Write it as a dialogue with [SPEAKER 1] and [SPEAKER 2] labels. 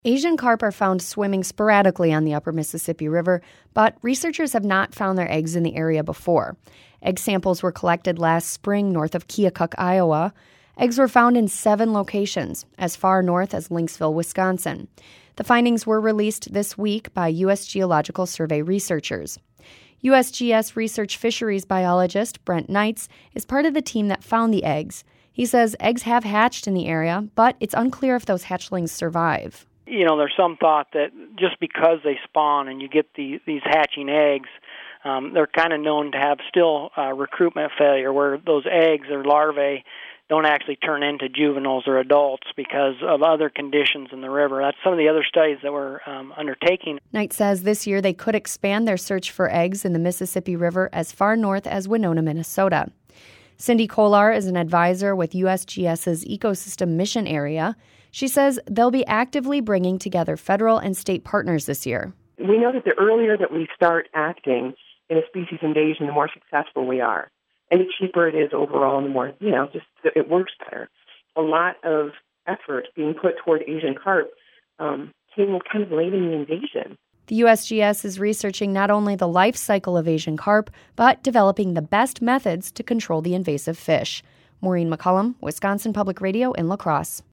[SPEAKER 1] Asian carp are found swimming sporadically on the upper Mississippi River, but researchers have not found their eggs in the area before. Egg samples were collected last spring north of Keokuk, Iowa. Eggs were found in 7 locations, as far north as Lynxville, Wisconsin. The findings were released this week by U.S. Geological Survey researchers. USGS research fisheries biologist Brent Knights is part of the team that found the eggs. He says eggs have hatched in the area, but it's unclear if those hatchlings survive.
[SPEAKER 2] There's some thought that just because they spawn and you get these hatching eggs, they're kind of known to have still recruitment failure, where those eggs or larvae don't actually turn into juveniles or adults because of other conditions in the river. That's some of the other studies that we're undertaking.
[SPEAKER 1] Knight says this year they could expand their search for eggs in the Mississippi River as far north as Winona, Minnesota. Cindy Kolar is an advisor with USGS's Ecosystem Mission Area. She says they'll be actively bringing together federal and state partners this year.
[SPEAKER 3] We know that the earlier that we start acting in a species invasion, the more successful we are. And the cheaper it is overall, and the more, it works better. A lot of effort being put toward Asian carp came kind of late in the invasion.
[SPEAKER 1] The USGS is researching not only the life cycle of Asian carp, but developing the best methods to control the invasive fish. Maureen McCullum, Wisconsin Public Radio in La Crosse.